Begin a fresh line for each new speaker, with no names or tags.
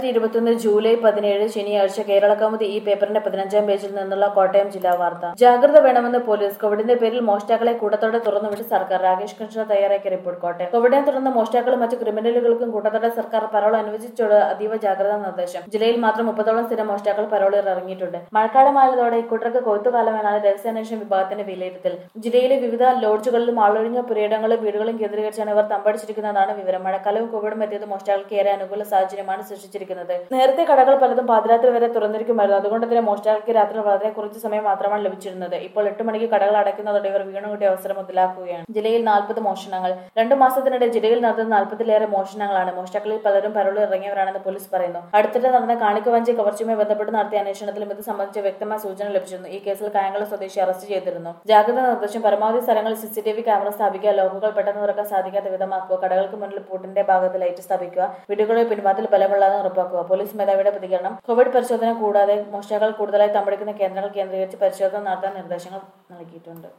2021 July 17 ശനിയാഴ്ച കേരളകൗമുദി ഈ പേപ്പറിന്റെ 15-ാം പേജിൽ നിന്നുള്ള കോട്ടയം ജില്ലാ വാർത്ത. ജാഗ്രത വേണമെന്ന് പോലീസ്. കോവിഡിന്റെ പേരിൽ മോഷ്ടാക്കളെ കൂട്ടത്തോടെ തുറന്നുവിട്ട് സർക്കാർ. രാകേഷ് കൃഷ്ണ തയ്യാറാക്കിയ റിപ്പോർട്ട്. കോട്ടയം. കോവിഡിനെ തുടർന്ന് മോഷ്ടാക്കളും മറ്റു ക്രിമിനലുകൾക്കും കൂട്ടത്തോടെ സർക്കാർ പരോൾ അനുവദിച്ചോട് അതീവ ജാഗ്രതാ നിർദ്ദേശം. ജില്ലയിൽ മാത്രം 30ഓളം സ്ഥിരം മോഷ്ടാക്കൾ പരോളിൽ ഇറങ്ങിയിട്ടുണ്ട്. മഴക്കാലമായതോടെ ഇക്കൂട്ടർക്ക് കൊയ്ത്തുകാലമെന്നാണ് രഹസ്യാന്വേഷണ വിഭാഗത്തിന്റെ വിലയിരുത്തൽ. ജില്ലയിലെ വിവിധ ലോഡ്ജുകളിലും ആളൊഴിഞ്ഞ പുരയിടങ്ങളും വീടുകളും കേന്ദ്രീകരിച്ചാണ് ഇവർ തമ്പടിച്ചിരിക്കുന്നതാണ് വിവരം. മഴക്കാലവും കോവിഡും എത്തിയത് മോഷ്ടാക്കൾക്ക് ഏറെ അനുകൂല സാഹചര്യമാണ് സൃഷ്ടിച്ചിരിക്കുന്നത്. നേരത്തെ കടകൾ പലതും പാതിരാത്രി വരെ തുറന്നിരിക്കുമായിരുന്നു. അതുകൊണ്ട് തന്നെ മോഷ്ടാക്കൾക്ക് രാത്രി വളരെ കുറച്ച് സമയം മാത്രമാണ് ലഭിച്ചിരുന്നത്. ഇപ്പോൾ 8 മണിക്ക് കടകൾ അടയ്ക്കുന്നതോടെ ഇവർ വീണുകൂട്ടിയ അവസരം മുതലാക്കുകയാണ്. ജില്ലയിൽ 40 മോഷണങ്ങൾ. 2 മാസത്തിനിടെ ജില്ലയിൽ നടന്ന 40-ലേറെ മോഷണങ്ങളാണ്. മോഷ്ടാക്കളിൽ പലരും പരോളിൽ ഇറങ്ങിയവരാണെന്ന് പോലീസ് പറയുന്നു. അടുത്തിടെ നടന്ന കാണിക്കവഞ്ചി കവർച്ചയുമായി ബന്ധപ്പെട്ട് നടത്തിയ അന്വേഷണത്തിലും ഇത് സംബന്ധിച്ച വ്യക്തമായ സൂചന ലഭിച്ചിരുന്നു. ഈ കേസിൽ കായംകുളം സ്വദേശി അറസ്റ്റ് ചെയ്തിരുന്നു. ജാഗ്രതാ നിർദ്ദേശം. പരമാവധി സ്ഥലങ്ങളിൽ CCTV ക്യാമറ സ്ഥാപിക്കുക. ലോക്കുകൾ പെട്ടെന്ന് തുറക്കാൻ സാധിക്കാത്ത വിധമാക്കുക. കടകൾക്ക് മുന്നിൽ പൂട്ടിന്റെ ഭാഗത്ത് ലൈറ്റ് സ്ഥാപിക്കുക. വീടുകളിൽ പിൻവാതിൽ ബലമുള്ളതെന്ന് ഉറപ്പാക്കുക. പോലീസ് മേധാവിയുടെ പ്രതികരണം. കോവിഡ് പരിശോധന കൂടാതെ മോഷ്ടാക്കൾ കൂടുതലായി തമ്പടിക്കുന്ന കേന്ദ്രങ്ങൾ കേന്ദ്രീകരിച്ച് പരിശോധന നടത്താൻ നിർദ്ദേശങ്ങൾ നൽകിയിട്ടുണ്ട്.